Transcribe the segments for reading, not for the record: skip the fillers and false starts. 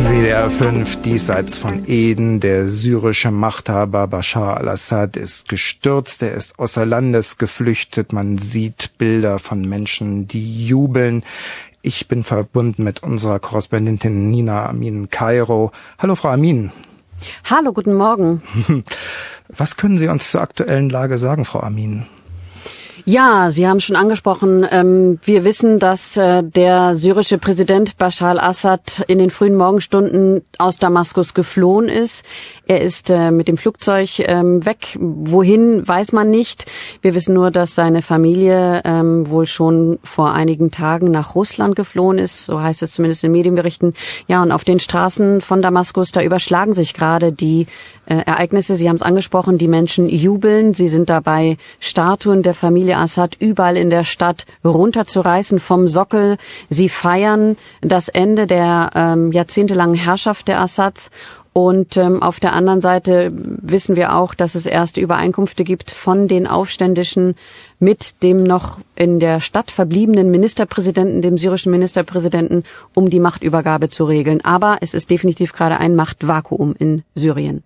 WDR 5, diesseits von Eden. Der syrische Machthaber Bashar al-Assad ist gestürzt, er ist außer Landes geflüchtet. Man sieht Bilder von Menschen, die jubeln. Ich bin verbunden mit unserer Korrespondentin Nina Amin in Kairo. Hallo, Frau Amin. Hallo, guten Morgen. Was können Sie uns zur aktuellen Lage sagen, Frau Amin? Ja, Sie haben schon angesprochen, wir wissen, dass der syrische Präsident Bashar al-Assad in den frühen Morgenstunden aus Damaskus geflohen ist. Er ist mit dem Flugzeug weg. Wohin, weiß man nicht. Wir wissen nur, dass seine Familie wohl schon vor einigen Tagen nach Russland geflohen ist. So heißt es zumindest in Medienberichten. Ja, und auf den Straßen von Damaskus, da überschlagen sich gerade die Ereignisse. Sie haben es angesprochen, die Menschen jubeln. Sie sind dabei, Statuen der Familie Assad überall in der Stadt runterzureißen vom Sockel. Sie feiern das Ende der jahrzehntelangen Herrschaft der Assads. Und auf der anderen Seite wissen wir auch, dass es erste Übereinkünfte gibt von den Aufständischen mit dem noch in der Stadt verbliebenen Ministerpräsidenten, dem syrischen Ministerpräsidenten, um die Machtübergabe zu regeln. Aber es ist definitiv gerade ein Machtvakuum in Syrien.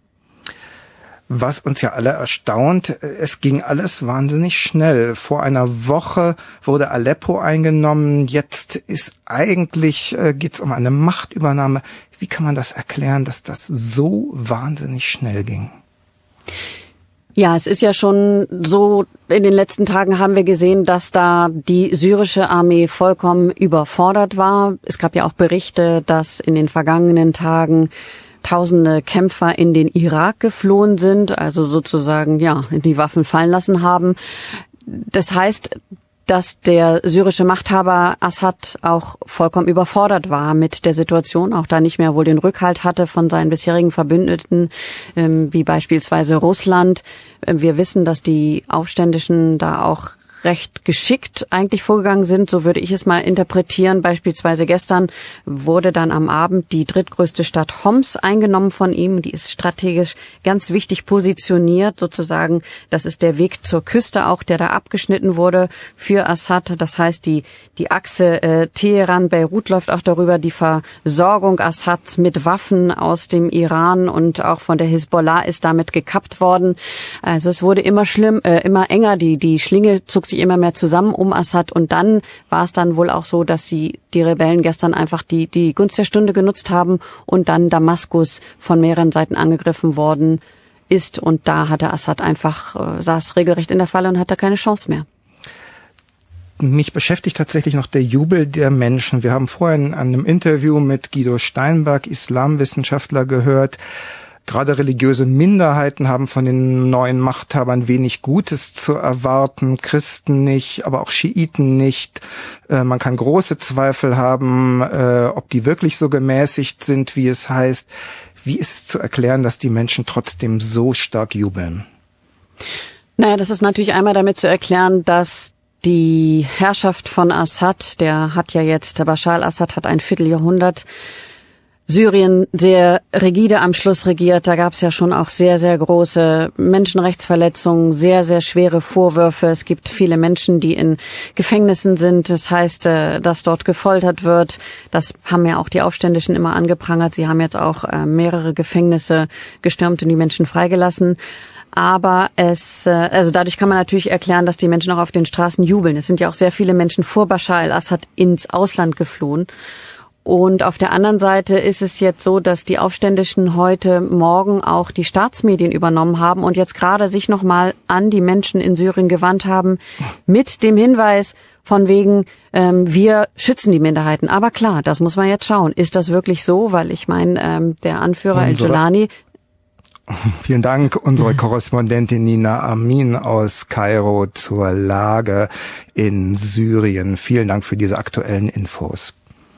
Was uns ja alle erstaunt, es ging alles wahnsinnig schnell. Vor einer Woche wurde Aleppo eingenommen, jetzt ist eigentlich, geht's um eine Machtübernahme. Wie kann man das erklären, dass das so wahnsinnig schnell ging? Ja, es ist ja schon so, in den letzten Tagen haben wir gesehen, dass da die syrische Armee vollkommen überfordert war. Es gab ja auch Berichte, dass in den vergangenen Tagen Tausende Kämpfer in den Irak geflohen sind, also sozusagen, ja, die Waffen fallen lassen haben. Das heißt, dass der syrische Machthaber Assad auch vollkommen überfordert war mit der Situation, auch da nicht mehr wohl den Rückhalt hatte von seinen bisherigen Verbündeten, wie beispielsweise Russland. Wir wissen, dass die Aufständischen da auch recht geschickt eigentlich vorgegangen sind, so würde ich es mal interpretieren. Beispielsweise gestern wurde dann am Abend die drittgrößte Stadt Homs eingenommen von ihm. Die ist strategisch ganz wichtig positioniert, sozusagen. Das ist der Weg zur Küste auch, der da abgeschnitten wurde für Assad. Das heißt, die Achse Teheran-Beirut läuft auch darüber. Die Versorgung Assads mit Waffen aus dem Iran und auch von der Hisbollah ist damit gekappt worden. Also es wurde immer immer enger. Die Schlinge zog sich immer mehr zusammen um Assad und dann war es dann wohl auch so, dass die Rebellen gestern einfach die Gunst der Stunde genutzt haben und dann Damaskus von mehreren Seiten angegriffen worden ist und da hatte Assad einfach, saß regelrecht in der Falle und hatte keine Chance mehr. Mich beschäftigt tatsächlich noch der Jubel der Menschen. Wir haben vorhin in einem Interview mit Guido Steinberg, Islamwissenschaftler, gehört, gerade religiöse Minderheiten haben von den neuen Machthabern wenig Gutes zu erwarten, Christen nicht, aber auch Schiiten nicht. Man kann große Zweifel haben, ob die wirklich so gemäßigt sind, wie es heißt. Wie ist es zu erklären, dass die Menschen trotzdem so stark jubeln? Naja, das ist natürlich einmal damit zu erklären, dass die Herrschaft von Assad, Bashar al-Assad hat ein Vierteljahrhundert Syrien sehr rigide am Schluss regiert. Da gab es ja schon auch sehr, sehr große Menschenrechtsverletzungen, sehr, sehr schwere Vorwürfe. Es gibt viele Menschen, die in Gefängnissen sind. Das heißt, dass dort gefoltert wird. Das haben ja auch die Aufständischen immer angeprangert. Sie haben jetzt auch mehrere Gefängnisse gestürmt und die Menschen freigelassen. Aber also dadurch kann man natürlich erklären, dass die Menschen auch auf den Straßen jubeln. Es sind ja auch sehr viele Menschen vor Bashar al-Assad ins Ausland geflohen. Und auf der anderen Seite ist es jetzt so, dass die Aufständischen heute Morgen auch die Staatsmedien übernommen haben und jetzt gerade sich nochmal an die Menschen in Syrien gewandt haben mit dem Hinweis von wegen, wir schützen die Minderheiten. Aber klar, das muss man jetzt schauen. Ist das wirklich so? Weil ich meine, der Anführer El-Jolani... Vielen Dank, unsere Korrespondentin Nina Amin aus Kairo zur Lage in Syrien. Vielen Dank für diese aktuellen Infos.